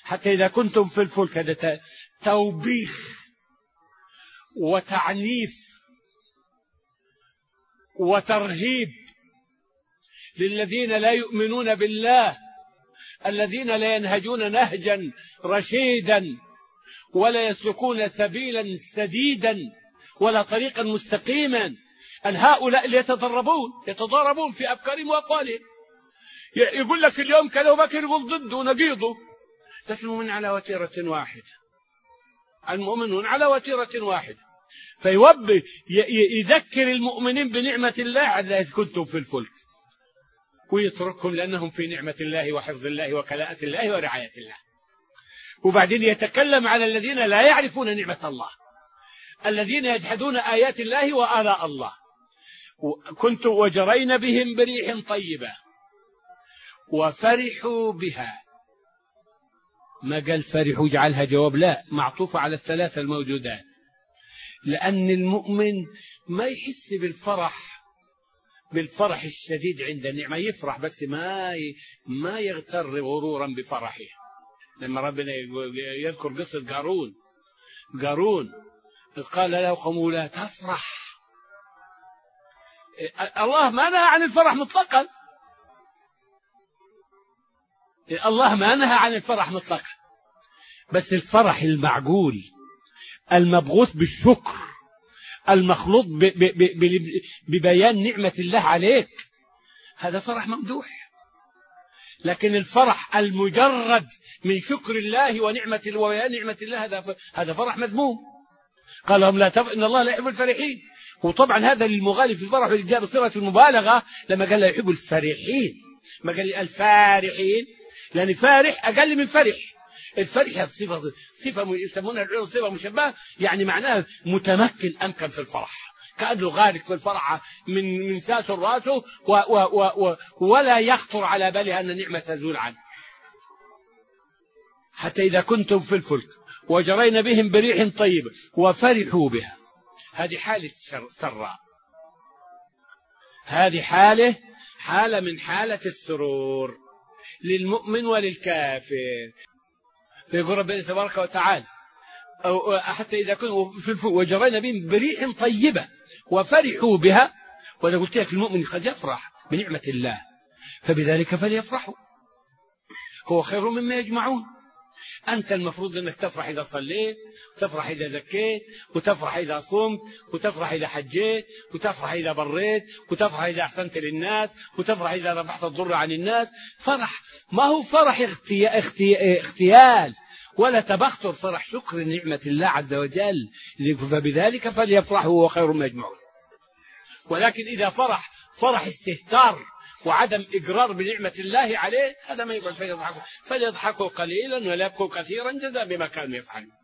حتى إذا كنتم في الفلك، هذا توبيخ وتعنيف وترهيب للذين لا يؤمنون بالله، الذين لا ينهجون نهجا رشيدا ولا يسلكون سبيلا سديدا ولا طريقا مستقيما. أن هؤلاء اللي يتضاربون في أفكارهم وأقوالهم، يقول لك اليوم كذا وبكر يقول ضده ونقيضه، لكن المؤمن على وتيرة واحدة، المؤمنون على وتيرة واحدة. يذكر المؤمنين بنعمة الله إذ كنتم في الفلك، ويتركهم لأنهم في نعمة الله وحفظ الله وكلاءة الله ورعاية الله. وبعدين يتكلم على الذين لا يعرفون نعمة الله، الذين يجحدون آيات الله وآلاء الله. كنت وجرين بهم بريح طيبة وفرحوا بها. ما قال فرحوا جعلها جواب، لا، معطوفة على الثلاثة الموجودات، لأن المؤمن ما يحس بالفرح الشديد عند النعمة، يفرح بس ما يغتر غرورا بفرحه. لما ربنا يذكر قصة قارون قال له قومه لا تفرح. الله ما نهى عن الفرح مطلقا، الله ما نهى عن الفرح مطلقا، بس الفرح المعقول المبغوث بالشكر المخلوط ببيان نعمة الله عليك، هذا فرح ممدوح. لكن الفرح المجرد من شكر الله ونعمة الله هذا فرح مذموم. قال لهم إن الله لا يحب الفرحين. وطبعا هذا للمغالي في الفرح جاء بصيغة المبالغة لما قال لا يحب الفرحين، ما قال الفارحين، لأن فارح أقل من فرح. الفرح صفة يسمونها العلماء صفة مشبهة، يعني معناها متمكن أمكن في الفرح، كأنه غارق في الفرح من ساس راسه ولا يخطر على باله أن نعمة تزول عنه. حتى إذا كنتم في الفلك وجرين بهم بريح طيبة وفرحوا بها، هذه حالة سراء، هذه حالة من حالة السرور للمؤمن وللكافر. فيقول ربنا تبارك وتعالى حتى إذا كنتم في الفلك وجرين بهم بريح طيبة وفرحوا بها. وأنا قلت لك المؤمن قد يفرح بنعمة الله، فبذلك فليفرحوا، هو خير مما يجمعون. أنت المفروض أنك تفرح إذا صليت، وتفرح إذا زكيت، وتفرح إذا صمت، وتفرح إذا حجيت، وتفرح إذا بريت، وتفرح إذا أحسنت للناس، وتفرح إذا رفعت الضر عن الناس. فرح ما هو فرح اغتيال ولا تبختر، فرح شكر نعمة الله عز وجل، فبذلك فليفرحوا وهو خير ما يجمعون. ولكن إذا فرح استهتار وعدم إقرار بنعمة الله عليه، هذا ما يقول فليضحكوا قليلا ولا يبكوا كثيرا جزاء بما كانوا يفعلون.